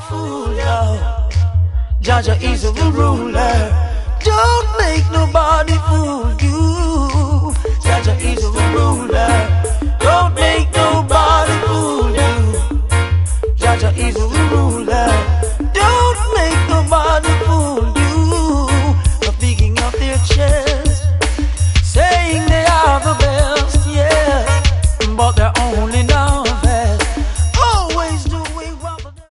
fool you. Jaja is the ruler. Don't make nobody fool you. Jaja is the ruler. Don't make nobody fool you. Jaja is the ruler.